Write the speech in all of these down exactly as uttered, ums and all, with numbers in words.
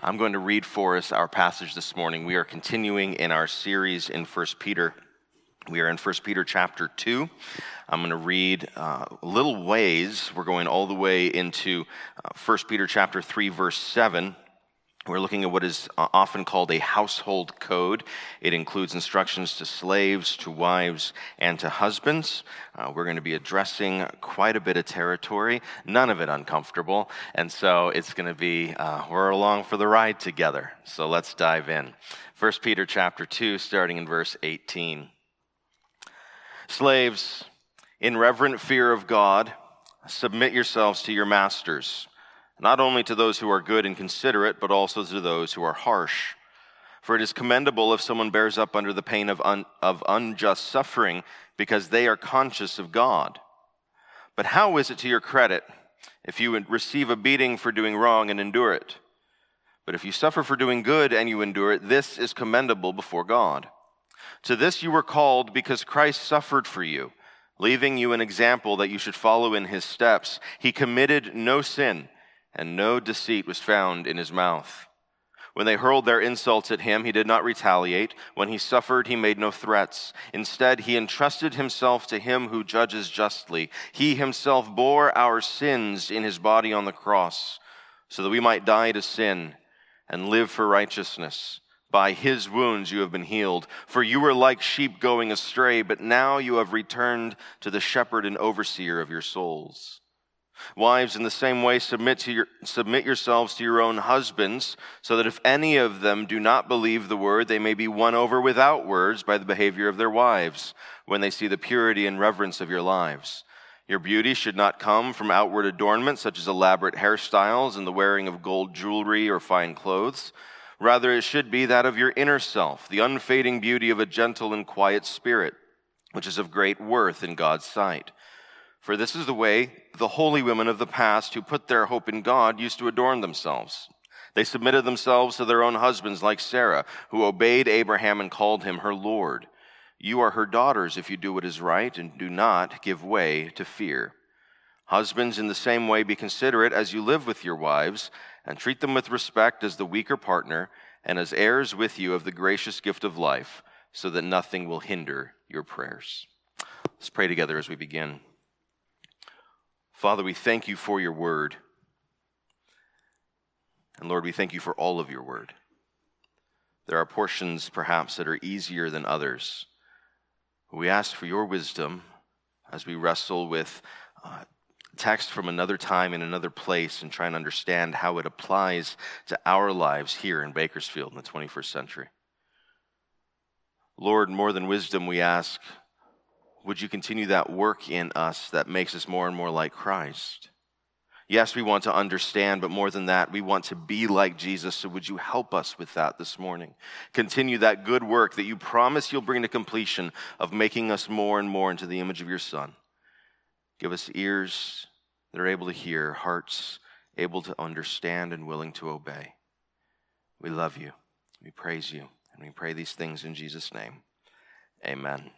I'm going to read for us our passage this morning. We are continuing in our series in First Peter. We are in First Peter chapter two. I'm going to read uh, a little ways. We're going all the way into uh, First Peter chapter three, verse seven. We're looking at what is often called a household code. It includes instructions to slaves, to wives, and to husbands. Uh, we're going to be addressing quite a bit of territory, none of it uncomfortable, and so it's going to be, uh, we're along for the ride together. So let's dive in. First Peter chapter two, starting in verse eighteen. Slaves, in reverent fear of God, submit yourselves to your masters, not only to those who are good and considerate, but also to those who are harsh. For it is commendable if someone bears up under the pain of, un, of unjust suffering, because they are conscious of God. But how is it to your credit if you receive a beating for doing wrong and endure it? But if you suffer for doing good and you endure it, this is commendable before God. To this you were called because Christ suffered for you, leaving you an example that you should follow in his steps. He committed no sin, and no deceit was found in his mouth. When they hurled their insults at him, he did not retaliate. When he suffered, he made no threats. Instead, he entrusted himself to him who judges justly. He himself bore our sins in his body on the cross, so that we might die to sin and live for righteousness. By his wounds you have been healed. For you were like sheep going astray, but now you have returned to the shepherd and overseer of your souls. Wives, in the same way, submit to your, submit yourselves to your own husbands, so that if any of them do not believe the word, they may be won over without words by the behavior of their wives, when they see the purity and reverence of your lives. Your beauty should not come from outward adornment, such as elaborate hairstyles and the wearing of gold jewelry or fine clothes. Rather, it should be that of your inner self, the unfading beauty of a gentle and quiet spirit, which is of great worth in God's sight. For this is the way the holy women of the past who put their hope in God used to adorn themselves. They submitted themselves to their own husbands like Sarah, who obeyed Abraham and called him her Lord. You are her daughters if you do what is right and do not give way to fear. Husbands, in the same way, be considerate as you live with your wives, and treat them with respect as the weaker partner and as heirs with you of the gracious gift of life, so that nothing will hinder your prayers. Let's pray together as we begin. Father, we thank you for your word. And Lord, we thank you for all of your word. There are portions perhaps that are easier than others. We ask for your wisdom as we wrestle with uh, text from another time in another place and try and understand how it applies to our lives here in Bakersfield in the twenty-first century. Lord, more than wisdom, we ask, would you continue that work in us that makes us more and more like Christ? Yes, we want to understand, but more than that, we want to be like Jesus, so would you help us with that this morning? Continue that good work that you promise you'll bring to completion of making us more and more into the image of your Son. Give us ears that are able to hear, hearts able to understand and willing to obey. We love you, we praise you, and we pray these things in Jesus' name. Amen.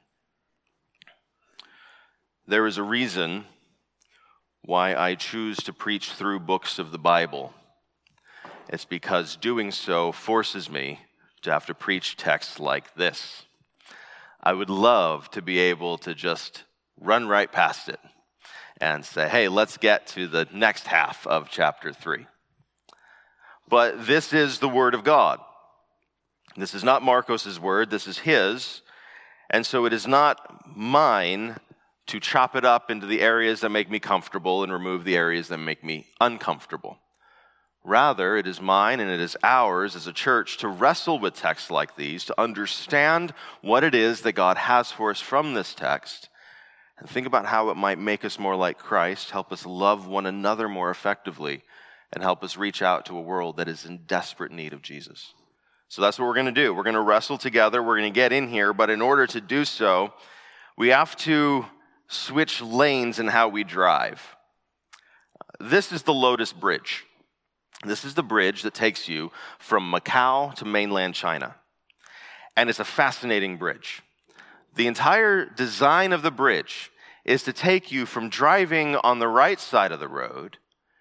There is a reason why I choose to preach through books of the Bible. It's because doing so forces me to have to preach texts like this. I would love to be able to just run right past it and say, hey, let's get to the next half of chapter three. But this is the word of God. This is not Marcos's word, this is his, and so it is not mine to chop it up into the areas that make me comfortable and remove the areas that make me uncomfortable. Rather, it is mine and it is ours as a church to wrestle with texts like these, to understand what it is that God has for us from this text, and think about how it might make us more like Christ, help us love one another more effectively, and help us reach out to a world that is in desperate need of Jesus. So that's what we're going to do. We're going to wrestle together. We're going to get in here, but in order to do so, we have to switch lanes in how we drive. This is the Lotus Bridge. This is the bridge that takes you from Macau to mainland China. And it's a fascinating bridge. The entire design of the bridge is to take you from driving on the right side of the road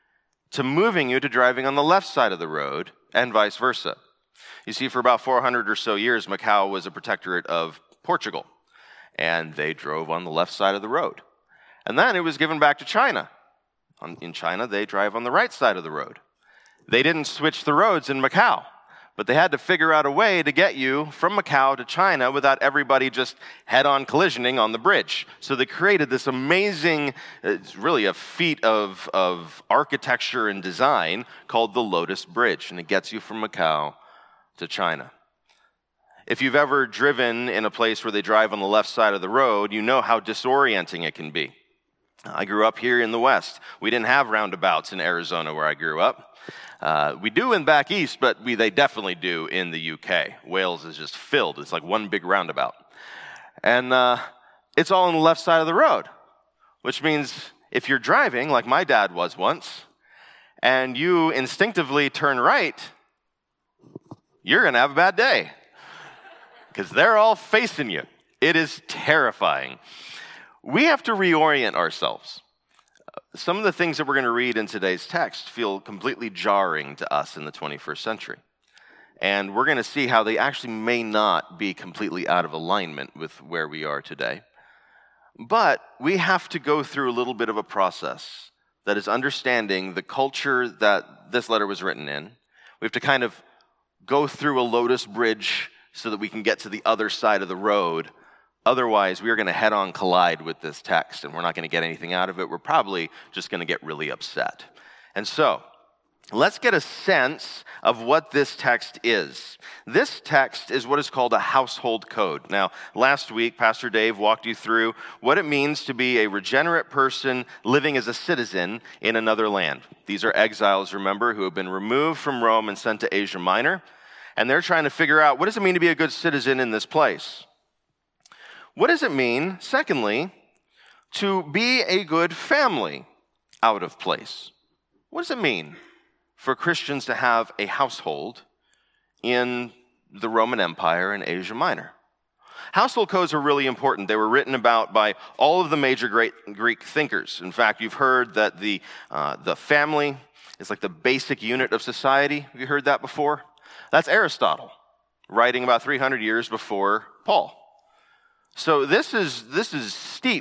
to moving you to driving on the left side of the road, and vice versa. You see, for about four hundred or so years, Macau was a protectorate of Portugal, and they drove on the left side of the road. And then it was given back to China. In China, they drive on the right side of the road. They didn't switch the roads in Macau, but they had to figure out a way to get you from Macau to China without everybody just head-on collisioning on the bridge. So they created this amazing, it's really a feat of, of architecture and design called the Lotus Bridge, and it gets you from Macau to China. If you've ever driven in a place where they drive on the left side of the road, you know how disorienting it can be. I grew up here in the West. We didn't have roundabouts in Arizona where I grew up. Uh, we do in back east, but we, they definitely do in the U K. Wales is just filled. It's like one big roundabout. And uh, it's all on the left side of the road, which means if you're driving, like my dad was once, and you instinctively turn right, you're going to have a bad day because they're all facing you. It is terrifying. We have to reorient ourselves. Some of the things that we're going to read in today's text feel completely jarring to us in the twenty-first century. And we're going to see how they actually may not be completely out of alignment with where we are today. But we have to go through a little bit of a process that is understanding the culture that this letter was written in. We have to kind of go through a Lotus Bridge so that we can get to the other side of the road. Otherwise, we are going to head-on collide with this text, and we're not going to get anything out of it. We're probably just going to get really upset. And so, let's get a sense of what this text is. This text is what is called a household code. Now, last week, Pastor Dave walked you through what it means to be a regenerate person living as a citizen in another land. These are exiles, remember, who have been removed from Rome and sent to Asia Minor, and they're trying to figure out, what does it mean to be a good citizen in this place? What does it mean, secondly, to be a good family out of place? What does it mean for Christians to have a household in the Roman Empire and Asia Minor? Household codes are really important. They were written about by all of the major great Greek thinkers. In fact, you've heard that the, uh, the family is like the basic unit of society. Have you heard that before? That's Aristotle, writing about three hundred years before Paul. So this is, this is steep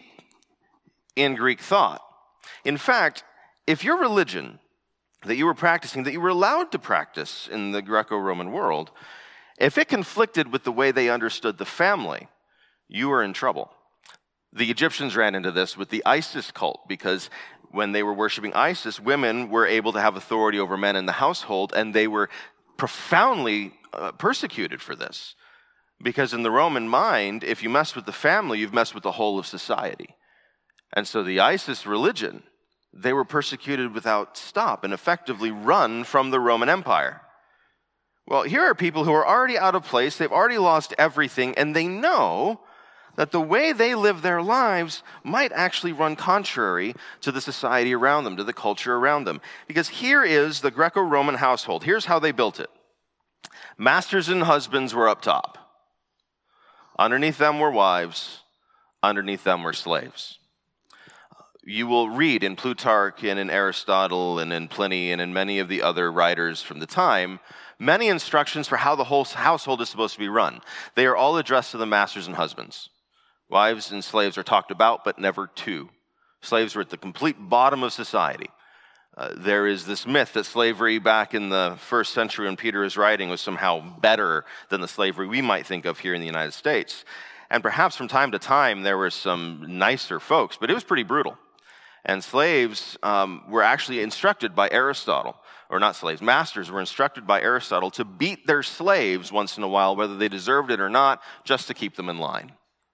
in Greek thought. In fact, if your religion that you were practicing, that you were allowed to practice in the Greco-Roman world, if it conflicted with the way they understood the family, you were in trouble. The Egyptians ran into this with the Isis cult, because when they were worshiping Isis, women were able to have authority over men in the household, and they were profoundly uh, persecuted for this. Because in the Roman mind, if you mess with the family, you've messed with the whole of society. And so the Isis religion, they were persecuted without stop and effectively run from the Roman Empire. Well, here are people who are already out of place, they've already lost everything, and they know that the way they live their lives might actually run contrary to the society around them, to the culture around them. Because here is the Greco-Roman household. Here's how they built it. Masters and husbands were up top. Underneath them were wives. Underneath them were slaves. You will read in Plutarch and in Aristotle and in Pliny and in many of the other writers from the time, many instructions for how the whole household is supposed to be run. They are all addressed to the masters and husbands. Wives and slaves are talked about, but never to. Slaves were at the complete bottom of society. Uh, there is this myth that slavery back in the first century when Peter is writing was somehow better than the slavery we might think of here in the United States. And perhaps from time to time there were some nicer folks, but it was pretty brutal. And slaves um, were actually instructed by Aristotle, or not slaves, masters were instructed by Aristotle to beat their slaves once in a while, whether they deserved it or not, just to keep them in line.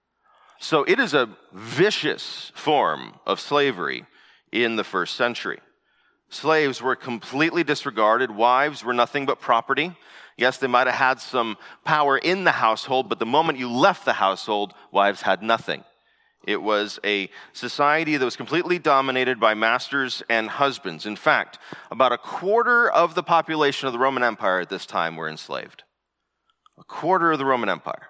So it is a vicious form of slavery in the first century. Slaves were completely disregarded. Wives were nothing but property. Yes, they might have had some power in the household, but the moment you left the household, wives had nothing. It was a society that was completely dominated by masters and husbands. In fact, about a quarter of the population of the Roman Empire at this time were enslaved. A quarter of the Roman Empire.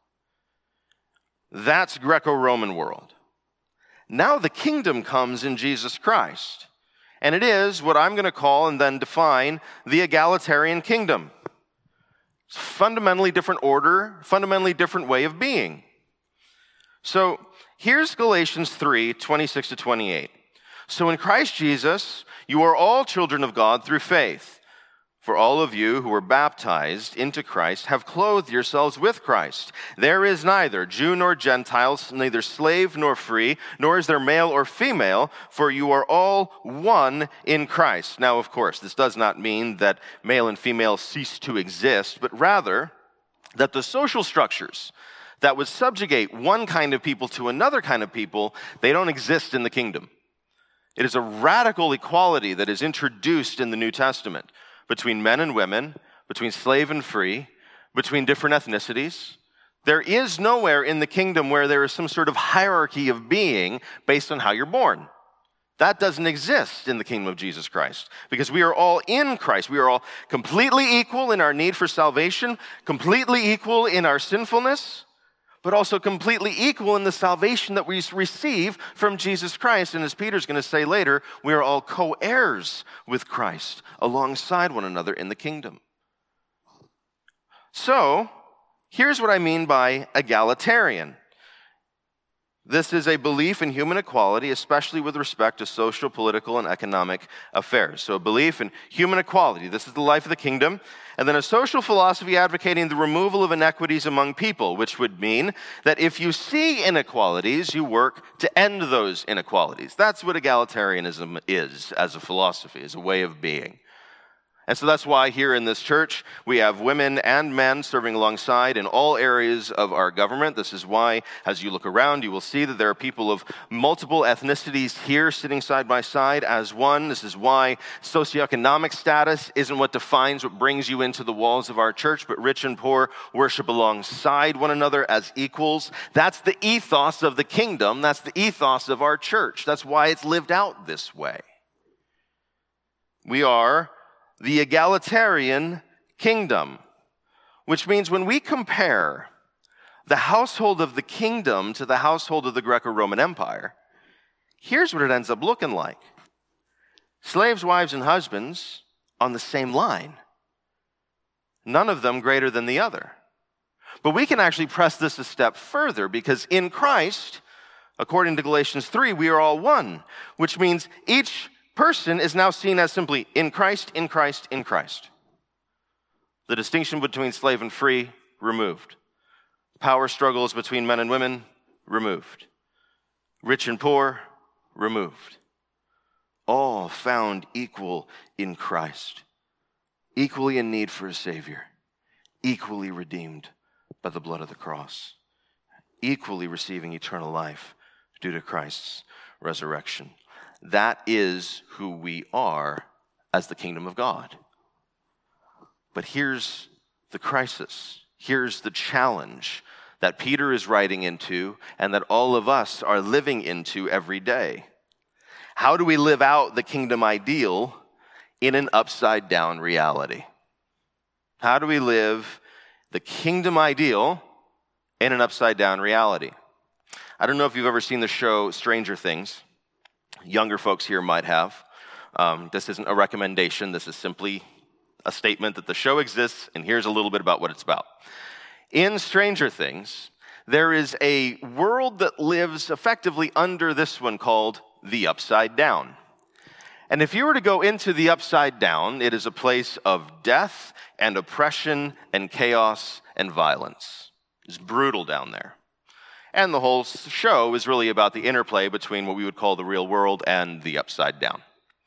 That's Greco-Roman world. Now the kingdom comes in Jesus Christ. And it is what I'm going to call and then define the egalitarian kingdom. It's a fundamentally different order, fundamentally different way of being. So here's Galatians three, twenty-six to twenty-eight. So in Christ Jesus, you are all children of God through faith. For all of you who were baptized into Christ have clothed yourselves with Christ. There is neither Jew nor Gentile, neither slave nor free, nor is there male or female, for you are all one in Christ. Now, of course, this does not mean that male and female cease to exist, but rather that the social structures that would subjugate one kind of people to another kind of people, they don't exist in the kingdom. It is a radical equality that is introduced in the New Testament between men and women, between slave and free, between different ethnicities. There is nowhere in the kingdom where there is some sort of hierarchy of being based on how you're born. That doesn't exist in the kingdom of Jesus Christ, because we are all in Christ. We are all completely equal in our need for salvation, completely equal in our sinfulness, but also completely equal in the salvation that we receive from Jesus Christ. And as Peter's going to say later, we are all co-heirs with Christ alongside one another in the kingdom. So, here's what I mean by egalitarian. This is a belief in human equality, especially with respect to social, political, and economic affairs. So a belief in human equality. This is the life of the kingdom. And then a social philosophy advocating the removal of inequities among people, which would mean that if you see inequalities, you work to end those inequalities. That's what egalitarianism is as a philosophy, as a way of being. And so that's why here in this church, we have women and men serving alongside in all areas of our government. This is why, as you look around, you will see that there are people of multiple ethnicities here sitting side by side as one. This is why socioeconomic status isn't what defines what brings you into the walls of our church, but rich and poor worship alongside one another as equals. That's the ethos of the kingdom. That's the ethos of our church. That's why it's lived out this way. We are the egalitarian kingdom, which means when we compare the household of the kingdom to the household of the Greco-Roman Empire, here's what it ends up looking like. Slaves, wives, and husbands on the same line. None of them greater than the other. But we can actually press this a step further, because in Christ, according to Galatians three, we are all one, which means each person is now seen as simply in Christ, in Christ, in Christ. The distinction between slave and free, removed. Power struggles between men and women, removed. Rich and poor, removed. All found equal in Christ. Equally in need for a Savior. Equally redeemed by the blood of the cross. Equally receiving eternal life due to Christ's resurrection. That is who we are as the kingdom of God. But here's the crisis. Here's the challenge that Peter is writing into and that all of us are living into every day. How do we live out the kingdom ideal in an upside-down reality? How do we live the kingdom ideal in an upside-down reality? I don't know if you've ever seen the show Stranger Things. Younger folks here might have. Um, this isn't a recommendation. This is simply a statement that the show exists, and here's a little bit about what it's about. In Stranger Things, there is a world that lives effectively under this one called the Upside Down. And if you were to go into the Upside Down, it is a place of death and oppression and chaos and violence. It's brutal down there. And the whole show is really about the interplay between what we would call the real world and the upside down.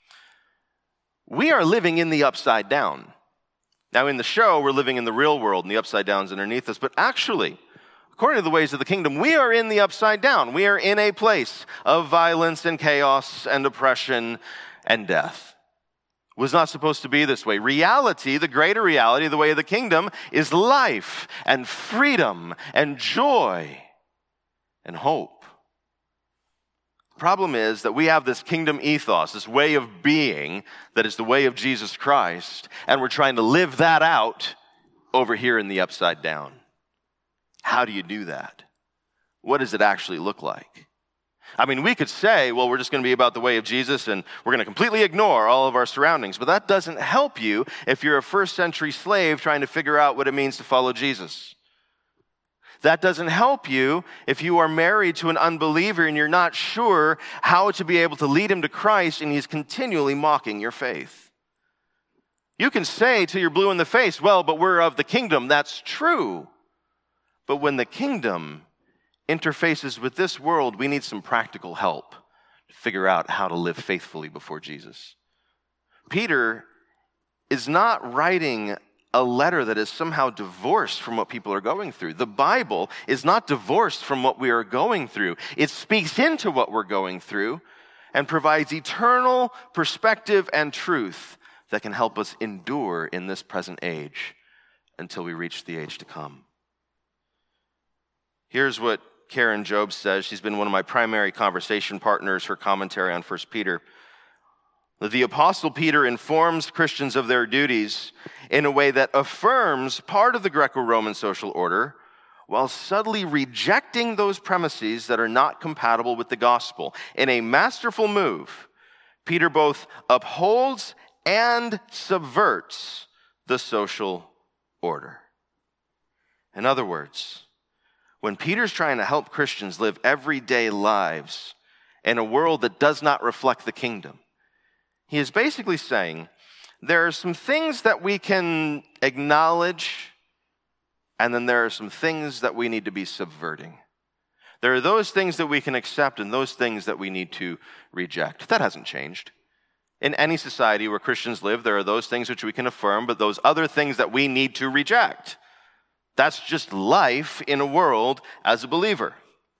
We are living in the upside down. Now, in the show, we're living in the real world, and the upside down's underneath us. But actually, according to the ways of the kingdom, we are in the upside down. We are in a place of violence and chaos and oppression and death. It was not supposed to be this way. Reality, the greater reality, the way of the kingdom, is life and freedom and joy and hope. The problem is that we have this kingdom ethos, this way of being that is the way of Jesus Christ, and we're trying to live that out over here in the upside down. How do you do that? What does it actually look like? I mean, we could say, well, we're just going to be about the way of Jesus and we're going to completely ignore all of our surroundings, but that doesn't help you if you're a first century slave trying to figure out what it means to follow Jesus. That doesn't help you if you are married to an unbeliever and you're not sure how to be able to lead him to Christ and he's continually mocking your faith. You can say till you're blue in the face, well, but we're of the kingdom. That's true. But when the kingdom interfaces with this world, we need some practical help to figure out how to live faithfully before Jesus. Peter is not writing a letter that is somehow divorced from what people are going through. The Bible is not divorced from what we are going through. It speaks into what we're going through and provides eternal perspective and truth that can help us endure in this present age until we reach the age to come. Here's what Karen Jobes says. She's been one of my primary conversation partners, her commentary on First Peter. The Apostle Peter informs Christians of their duties in a way that affirms part of the Greco-Roman social order while subtly rejecting those premises that are not compatible with the gospel. In a masterful move, Peter both upholds and subverts the social order. In other words, when Peter's trying to help Christians live everyday lives in a world that does not reflect the kingdom, he is basically saying there are some things that we can acknowledge, and then there are some things that we need to be subverting. There are those things that we can accept and those things that we need to reject. That hasn't changed. In any society where Christians live, there are those things which we can affirm, but those other things that we need to reject. That's just life in a world as a believer.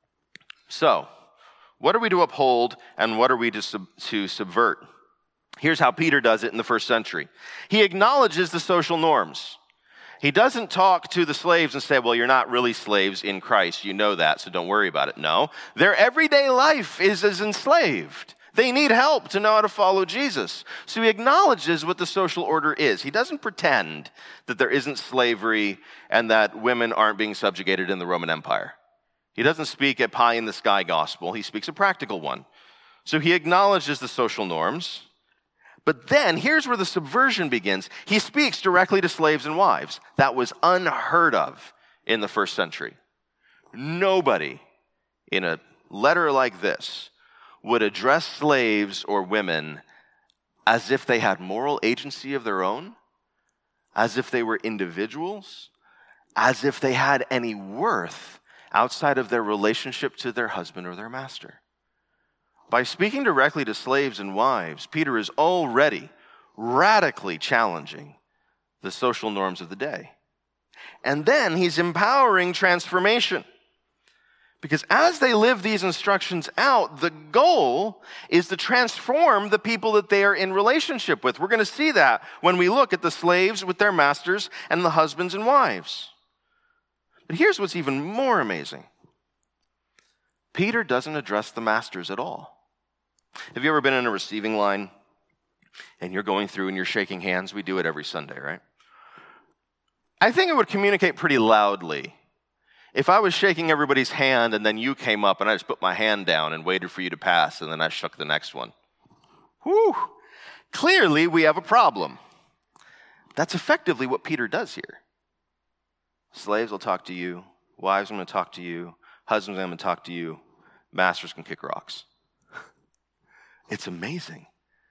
So, what are we to uphold and what are we to, sub- to subvert? Here's how Peter does it in the first century. He acknowledges the social norms. He doesn't talk to the slaves and say, well, you're not really slaves in Christ. You know that, so don't worry about it. No, their everyday life is as enslaved. They need help to know how to follow Jesus. So he acknowledges what the social order is. He doesn't pretend that there isn't slavery and that women aren't being subjugated in the Roman Empire. He doesn't speak a pie-in-the-sky gospel. He speaks a practical one. So he acknowledges the social norms. But then, here's where the subversion begins. He speaks directly to slaves and wives. That was unheard of in the first century. Nobody in a letter like this would address slaves or women as if they had moral agency of their own, as if they were individuals, as if they had any worth outside of their relationship to their husband or their master. By speaking directly to slaves and wives, Peter is already radically challenging the social norms of the day. And then he's empowering transformation. Because as they live these instructions out, the goal is to transform the people that they are in relationship with. We're going to see that when we look at the slaves with their masters and the husbands and wives. But here's what's even more amazing. Peter doesn't address the masters at all. Have you ever been in a receiving line and you're going through and you're shaking hands? We do it every Sunday, right? I think it would communicate pretty loudly if I was shaking everybody's hand and then you came up and I just put my hand down and waited for you to pass and then I shook the next one. Whew! Clearly we have a problem. That's effectively what Peter does here. Slaves will talk to you. Wives, I'm going to talk to you. Husbands, I'm going to talk to you. Masters can kick rocks. It's amazing.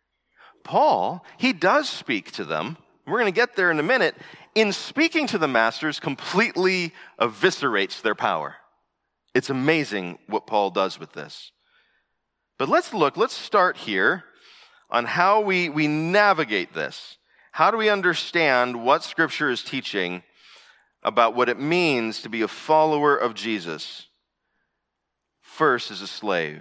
Paul, he does speak to them. We're going to get there in a minute. In speaking to the masters, completely eviscerates their power. It's amazing what Paul does with this. But let's look, let's start here on how we, we navigate this. How do we understand what Scripture is teaching about what it means to be a follower of Jesus? First, as a slave.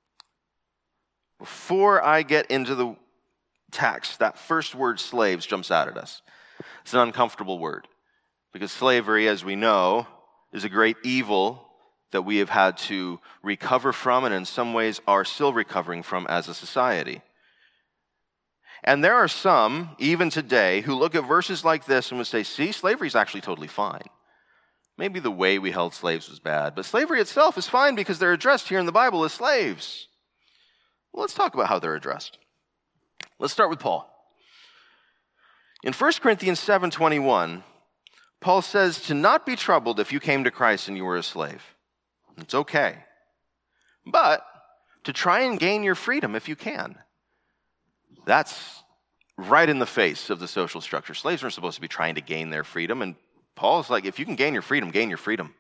Before I get into the text, that first word, slaves, jumps out at us. It's an uncomfortable word because slavery, as we know, is a great evil that we have had to recover from and in some ways are still recovering from as a society. And there are some, even today, who look at verses like this and would say, see, slavery is actually totally fine. Maybe the way we held slaves was bad, but slavery itself is fine because they're addressed here in the Bible as slaves. Well, let's talk about how they're addressed. Let's start with Paul. In First Corinthians seven twenty-one, Paul says to not be troubled if you came to Christ and you were a slave. It's okay. But to try and gain your freedom if you can. That's right in the face of the social structure. Slaves aren't supposed to be trying to gain their freedom, and Paul's like, if you can gain your freedom, gain your freedom.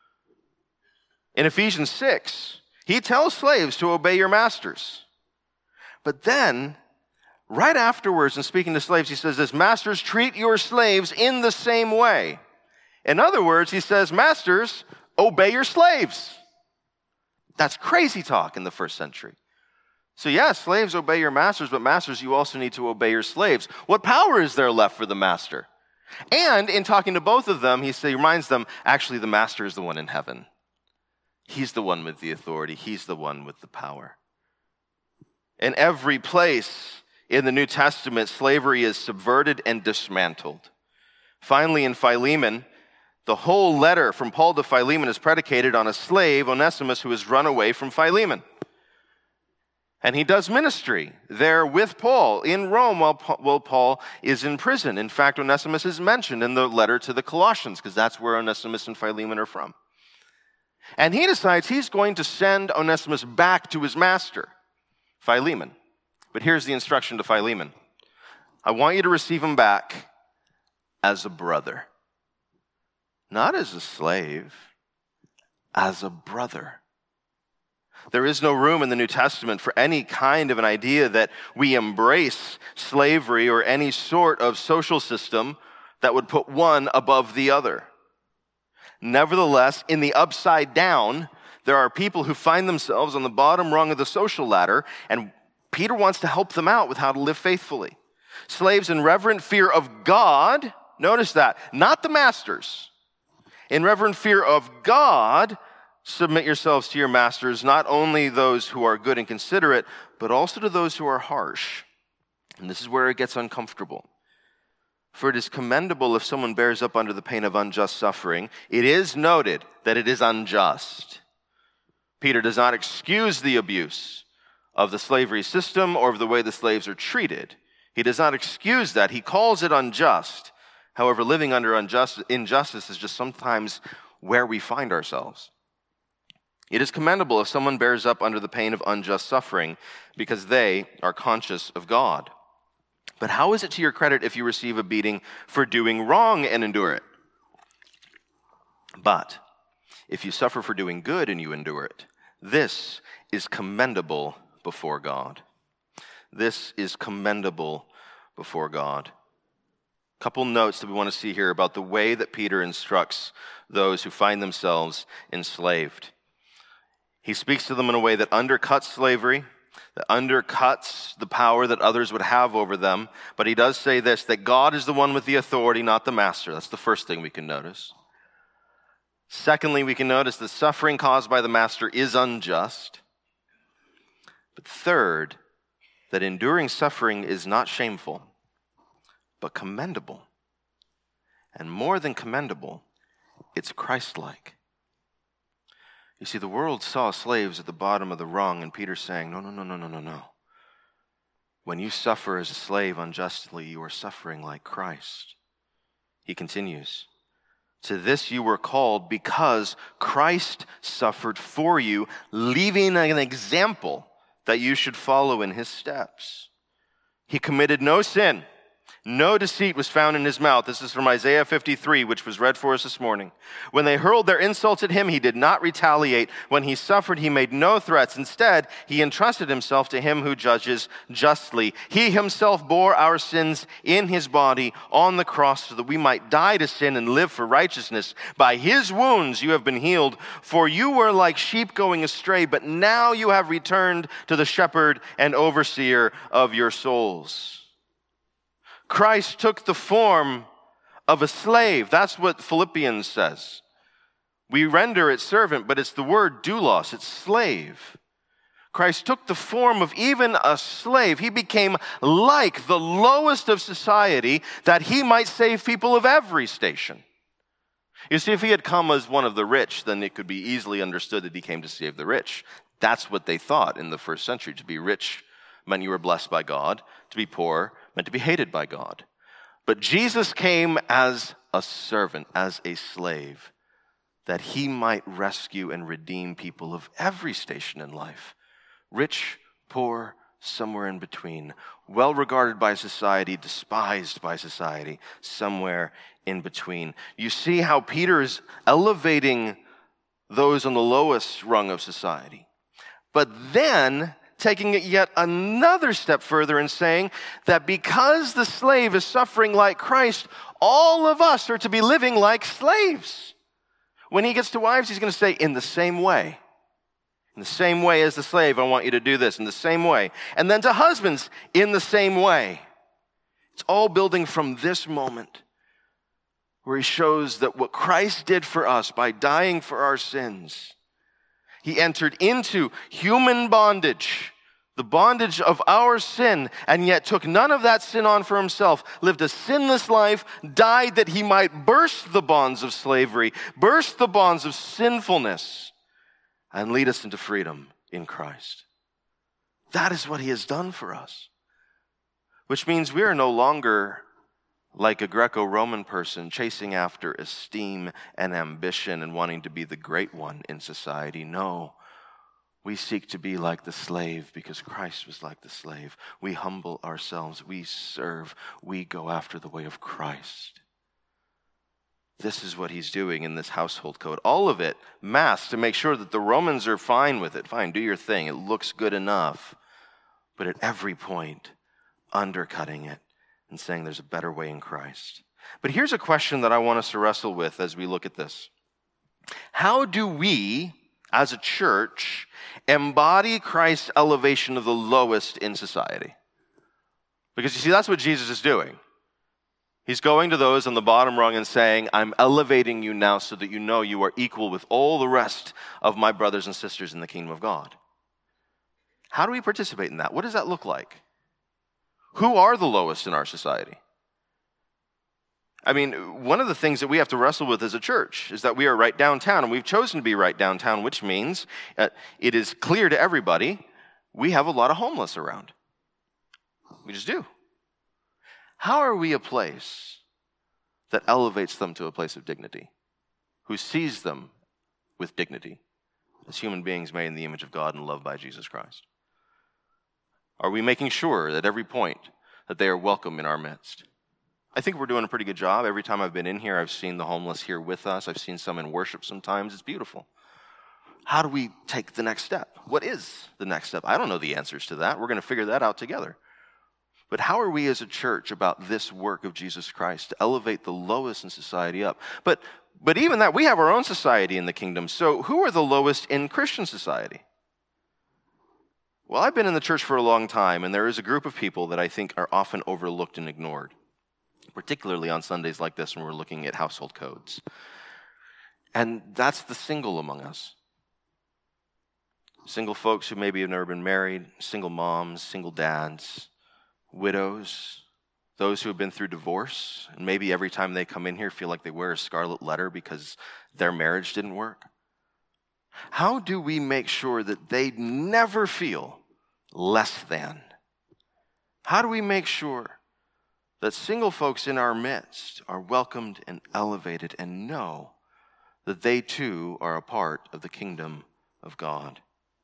In Ephesians six, he tells slaves to obey your masters. But then, right afterwards, in speaking to slaves, he says this, masters, treat your slaves in the same way. In other words, he says, masters, obey your slaves. That's crazy talk in the first century. So yes, slaves, obey your masters, but masters, you also need to obey your slaves. What power is there left for the master? And in talking to both of them, he reminds them, actually, the master is the one in heaven. He's the one with the authority. He's the one with the power. In every place in the New Testament, slavery is subverted and dismantled. Finally, in Philemon, the whole letter from Paul to Philemon is predicated on a slave, Onesimus, who has run away from Philemon. And he does ministry there with Paul in Rome while Paul is in prison. In fact, Onesimus is mentioned in the letter to the Colossians because that's where Onesimus and Philemon are from. And he decides he's going to send Onesimus back to his master, Philemon. But here's the instruction to Philemon. I want you to receive him back as a brother. Not as a slave, as a brother. There is no room in the New Testament for any kind of an idea that we embrace slavery or any sort of social system that would put one above the other. Nevertheless, in the upside down, there are people who find themselves on the bottom rung of the social ladder, and Peter wants to help them out with how to live faithfully. Slaves in reverent fear of God, notice that, not the masters. In reverent fear of God, submit yourselves to your masters, not only those who are good and considerate, but also to those who are harsh. And this is where it gets uncomfortable. For it is commendable if someone bears up under the pain of unjust suffering. It is noted that it is unjust. Peter does not excuse the abuse of the slavery system or of the way the slaves are treated. He does not excuse that. He calls it unjust. However, living under unjust, injustice is just sometimes where we find ourselves. It is commendable if someone bears up under the pain of unjust suffering because they are conscious of God. But how is it to your credit if you receive a beating for doing wrong and endure it? But if you suffer for doing good and you endure it, this is commendable before God. This is commendable before God. Couple notes that we want to see here about the way that Peter instructs those who find themselves enslaved. He speaks to them in a way that undercuts slavery, that undercuts the power that others would have over them. But he does say this, that God is the one with the authority, not the master. That's the first thing we can notice. Secondly, we can notice that suffering caused by the master is unjust. But third, that enduring suffering is not shameful, but commendable. And more than commendable, it's Christ-like. You see, the world saw slaves at the bottom of the rung, and Peter's saying, no, no, no, no, no, no, no. When you suffer as a slave unjustly, you are suffering like Christ. He continues, to this you were called because Christ suffered for you, leaving an example that you should follow in his steps. He committed no sin. No deceit was found in his mouth. This is from Isaiah fifty-three, which was read for us this morning. When they hurled their insults at him, he did not retaliate. When he suffered, he made no threats. Instead, he entrusted himself to him who judges justly. He himself bore our sins in his body on the cross so that we might die to sin and live for righteousness. By his wounds you have been healed, for you were like sheep going astray, but now you have returned to the shepherd and overseer of your souls. Christ took the form of a slave. That's what Philippians says. We render it servant, but it's the word doulos, it's slave. Christ took the form of even a slave. He became like the lowest of society that he might save people of every station. You see, if he had come as one of the rich, then it could be easily understood that he came to save the rich. That's what they thought in the first century. To be rich meant you were blessed by God. To be poor meant to be hated by God. But Jesus came as a servant, as a slave, that he might rescue and redeem people of every station in life. Rich, poor, somewhere in between. Well regarded by society, despised by society, somewhere in between. You see how Peter is elevating those on the lowest rung of society, but then taking it yet another step further and saying that because the slave is suffering like Christ, all of us are to be living like slaves. When he gets to wives, he's going to say, in the same way. In the same way as the slave, I want you to do this. In the same way. And then to husbands, in the same way. It's all building from this moment where he shows that what Christ did for us by dying for our sins, he entered into human bondage, the bondage of our sin, and yet took none of that sin on for himself, lived a sinless life, died that he might burst the bonds of slavery, burst the bonds of sinfulness, and lead us into freedom in Christ. That is what he has done for us, which means we are no longer like a Greco-Roman person chasing after esteem and ambition and wanting to be the great one in society. No, we seek to be like the slave because Christ was like the slave. We humble ourselves, we serve, we go after the way of Christ. This is what he's doing in this household code. All of it masked to make sure that the Romans are fine with it. Fine, do your thing. It looks good enough. But at every point, undercutting it and saying there's a better way in Christ. But here's a question that I want us to wrestle with as we look at this. How do we, as a church, embody Christ's elevation of the lowest in society? Because you see, that's what Jesus is doing. He's going to those on the bottom rung and saying, I'm elevating you now so that you know you are equal with all the rest of my brothers and sisters in the kingdom of God. How do we participate in that? What does that look like? Who are the lowest in our society? I mean, one of the things that we have to wrestle with as a church is that we are right downtown, and we've chosen to be right downtown, which means uh, it is clear to everybody we have a lot of homeless around. We just do. How are we a place that elevates them to a place of dignity, who sees them with dignity as human beings made in the image of God and loved by Jesus Christ? Are we making sure at every point that they are welcome in our midst? I think we're doing a pretty good job. Every time I've been in here, I've seen the homeless here with us. I've seen some in worship sometimes. It's beautiful. How do we take the next step? What is the next step? I don't know the answers to that. We're going to figure that out together. But how are we as a church about this work of Jesus Christ to elevate the lowest in society up? But, but even that, we have our own society in the kingdom. So who are the lowest in Christian society? Well, I've been in the church for a long time, and there is a group of people that I think are often overlooked and ignored, particularly on Sundays like this when we're looking at household codes. And that's the single among us. Single folks who maybe have never been married, single moms, single dads, widows, those who have been through divorce, and maybe every time they come in here feel like they wear a scarlet letter because their marriage didn't work. How do we make sure that they never feel less than? How do we make sure that single folks in our midst are welcomed and elevated and know that they too are a part of the kingdom of God?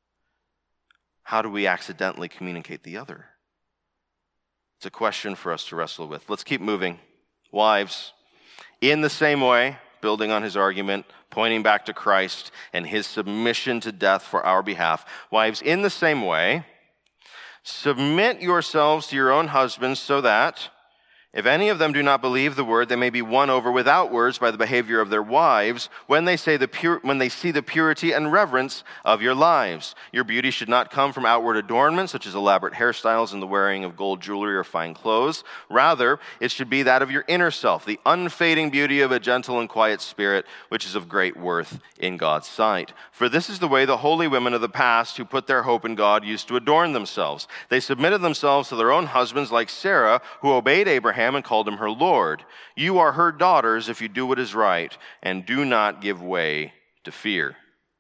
How do we accidentally communicate the other? It's a question for us to wrestle with. Let's keep moving. Wives, in the same way, building on his argument, pointing back to Christ and his submission to death for our behalf. Wives, in the same way, submit yourselves to your own husbands so that, if any of them do not believe the word, they may be won over without words by the behavior of their wives when they say the pure, when they see the purity and reverence of your lives. Your beauty should not come from outward adornment, such as elaborate hairstyles and the wearing of gold jewelry or fine clothes. Rather, it should be that of your inner self, the unfading beauty of a gentle and quiet spirit, which is of great worth in God's sight. For this is the way the holy women of the past who put their hope in God used to adorn themselves. They submitted themselves to their own husbands like Sarah, who obeyed Abraham Abraham and called him her Lord. You are her daughters if you do what is right and do not give way to fear.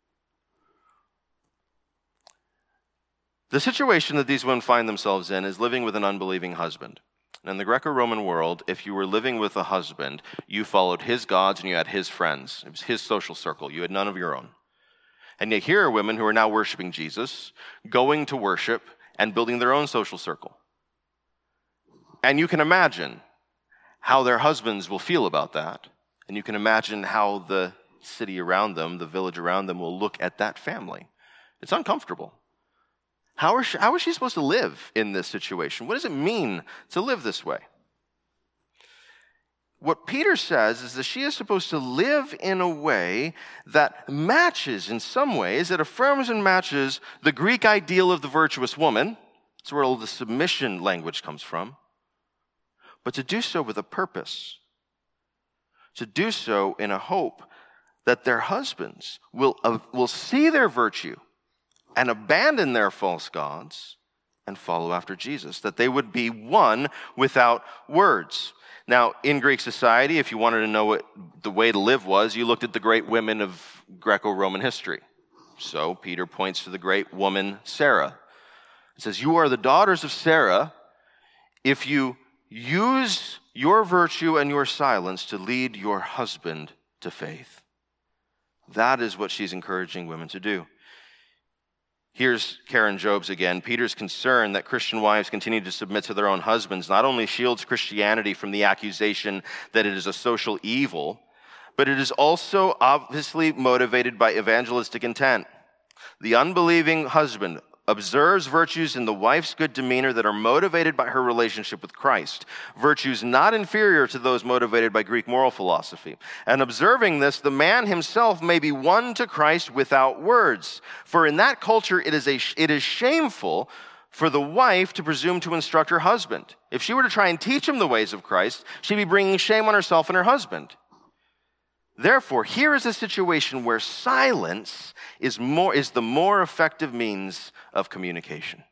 The situation that these women find themselves in is living with an unbelieving husband. And in the Greco-Roman world, if you were living with a husband, you followed his gods and you had his friends. It was his social circle. You had none of your own. And yet here are women who are now worshiping Jesus, going to worship, and building their own social circle. And you can imagine how their husbands will feel about that. And you can imagine how the city around them, the village around them, will look at that family. It's uncomfortable. How is she, how is she supposed to live in this situation? What does it mean to live this way? What Peter says is that she is supposed to live in a way that matches, in some ways, that affirms and matches the Greek ideal of the virtuous woman. That's where all the submission language comes from. But to do so with a purpose. To do so in a hope that their husbands will, uh, will see their virtue and abandon their false gods and follow after Jesus, that they would be one without words. Now, in Greek society, if you wanted to know what the way to live was, you looked at the great women of Greco-Roman history. So Peter points to the great woman Sarah. It says, you are the daughters of Sarah if you use your virtue and your silence to lead your husband to faith. That is what she's encouraging women to do. Here's Karen Jobes again. Peter's concern that Christian wives continue to submit to their own husbands not only shields Christianity from the accusation that it is a social evil, but it is also obviously motivated by evangelistic intent. The unbelieving husband observes virtues in the wife's good demeanor that are motivated by her relationship with Christ, virtues not inferior to those motivated by Greek moral philosophy. And observing this, the man himself may be won to Christ without words. For in that culture, it is, a, it is shameful for the wife to presume to instruct her husband. If she were to try and teach him the ways of Christ, she'd be bringing shame on herself and her husband. Therefore, here is a situation where silence is more is the more effective means of communication.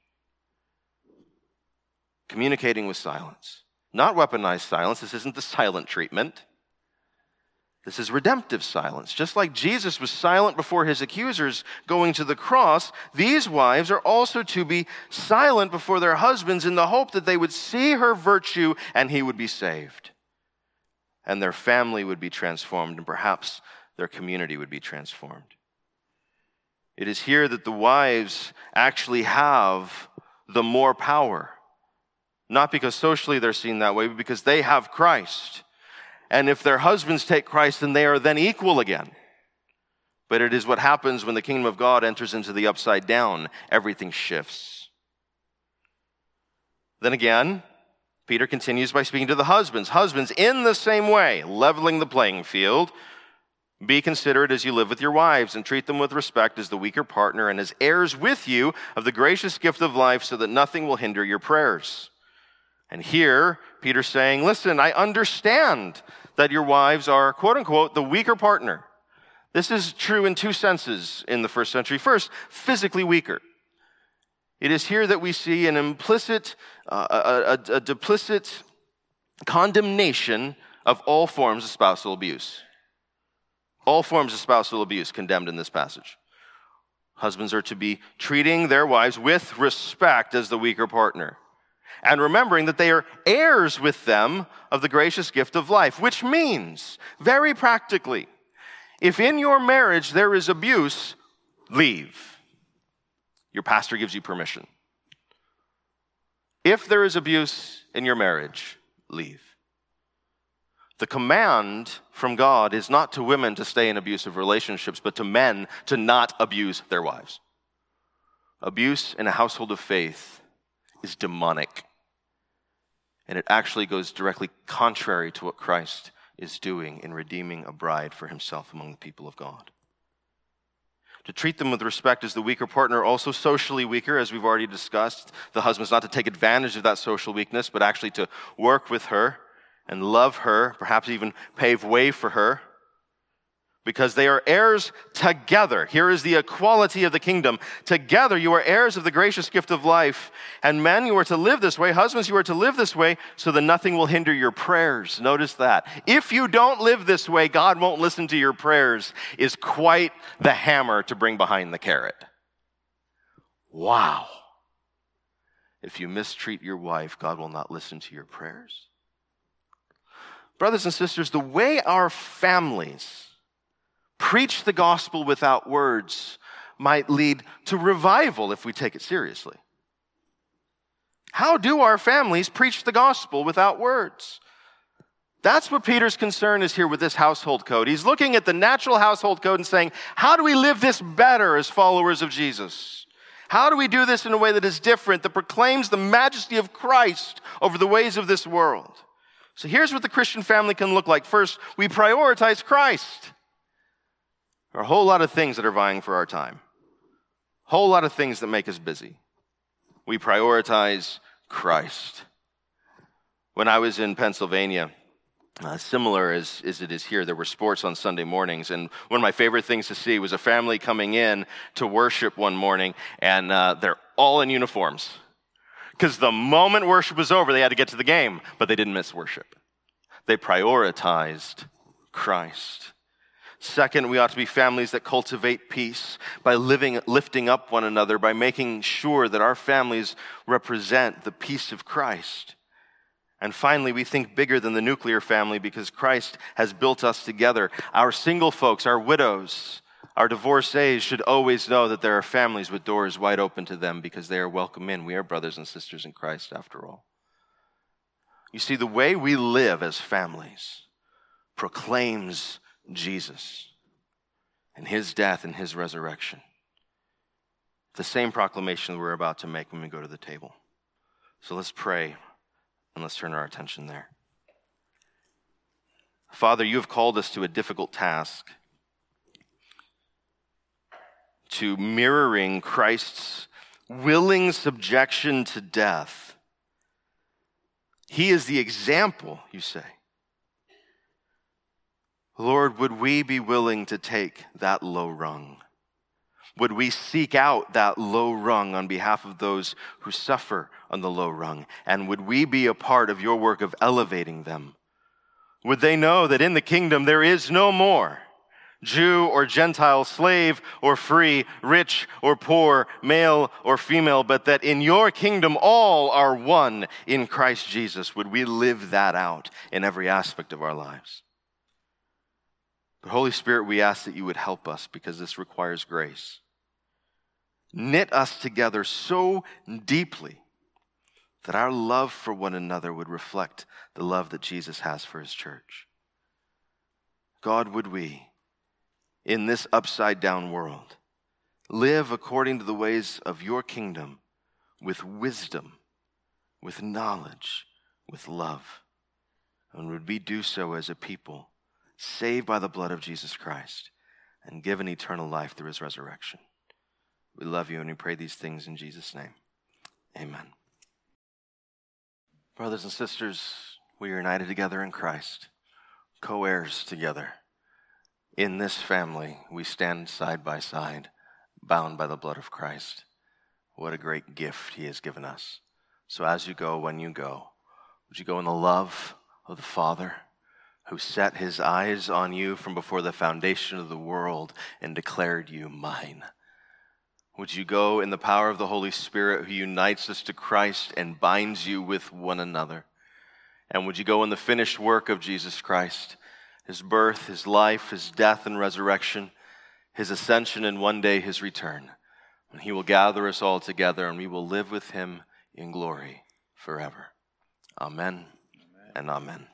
Communicating with silence. Not weaponized silence. This isn't the silent treatment. This is redemptive silence. Just like Jesus was silent before his accusers going to the cross, these wives are also to be silent before their husbands in the hope that they would see her virtue and he would be saved. And their family would be transformed, and perhaps their community would be transformed. It is here that the wives actually have the more power. Not because socially they're seen that way, but because they have Christ. And if their husbands take Christ, then they are then equal again. But it is what happens when the kingdom of God enters into the upside down. Everything shifts. Then again, Peter continues by speaking to the husbands. Husbands, in the same way, leveling the playing field, be considerate as you live with your wives and treat them with respect as the weaker partner and as heirs with you of the gracious gift of life so that nothing will hinder your prayers. And here, Peter's saying, listen, I understand that your wives are, quote unquote, the weaker partner. This is true in two senses in the first century. First, physically weaker. It is here that we see an implicit, uh, a, a, a duplicit condemnation of all forms of spousal abuse. All forms of spousal abuse condemned in this passage. Husbands are to be treating their wives with respect as the weaker partner, and remembering that they are heirs with them of the gracious gift of life, which means, very practically, if in your marriage there is abuse, leave. Your pastor gives you permission. If there is abuse in your marriage, leave. The command from God is not to women to stay in abusive relationships, but to men to not abuse their wives. Abuse in a household of faith is demonic. And it actually goes directly contrary to what Christ is doing in redeeming a bride for himself among the people of God. To treat them with respect as the weaker partner, also socially weaker, as we've already discussed. The husband's not to take advantage of that social weakness, but actually to work with her and love her, perhaps even pave way for her. because they are heirs together. Here is the equality of the kingdom. Together you are heirs of the gracious gift of life. And men, you are to live this way. Husbands, you are to live this way so that nothing will hinder your prayers. Notice that. If you don't live this way, God won't listen to your prayers is quite the hammer to bring behind the carrot. Wow. If you mistreat your wife, God will not listen to your prayers. Brothers and sisters, the way our families preach the gospel without words might lead to revival if we take it seriously. How do our families preach the gospel without words? That's what Peter's concern is here with this household code. He's looking at the natural household code and saying, how do we live this better as followers of Jesus? How do we do this in a way that is different, that proclaims the majesty of Christ over the ways of this world? So here's what the Christian family can look like. First, we prioritize Christ. There are a whole lot of things that are vying for our time. A whole lot of things that make us busy. We prioritize Christ. When I was in Pennsylvania, uh, similar as, as it is here, there were sports on Sunday mornings, and one of my favorite things to see was a family coming in to worship one morning, and uh, they're all in uniforms. Because the moment worship was over, they had to get to the game, but they didn't miss worship. They prioritized Christ. Second, we ought to be families that cultivate peace by living, lifting up one another, by making sure that our families represent the peace of Christ. And finally, we think bigger than the nuclear family because Christ has built us together. Our single folks, our widows, our divorcees should always know that there are families with doors wide open to them because they are welcome in. We are brothers and sisters in Christ after all. You see, the way we live as families proclaims Jesus and his death and his resurrection. The same proclamation we're about to make when we go to the table. So let's pray and let's turn our attention there. Father, you have called us to a difficult task, to mirroring Christ's willing subjection to death. He is the example, you say. Lord, would we be willing to take that low rung? Would we seek out that low rung on behalf of those who suffer on the low rung? And would we be a part of your work of elevating them? Would they know that in the kingdom there is no more Jew or Gentile, slave or free, rich or poor, male or female, but that in your kingdom all are one in Christ Jesus? Would we live that out in every aspect of our lives? But Holy Spirit, we ask that you would help us because this requires grace. Knit us together so deeply that our love for one another would reflect the love that Jesus has for his church. God, would we, in this upside-down world, live according to the ways of your kingdom with wisdom, with knowledge, with love. And would we do so as a people saved by the blood of Jesus Christ and given eternal life through his resurrection. We love you and we pray these things in Jesus' name. Amen. Brothers and sisters, we are united together in Christ, co-heirs together. In this family, we stand side by side, bound by the blood of Christ. What a great gift he has given us. So as you go, when you go, would you go in the love of the Father, who set his eyes on you from before the foundation of the world and declared you mine? Would you go in the power of the Holy Spirit, who unites us to Christ and binds you with one another? And would you go in the finished work of Jesus Christ, his birth, his life, his death and resurrection, his ascension, and one day his return, when he will gather us all together and we will live with him in glory forever. Amen, amen. And amen.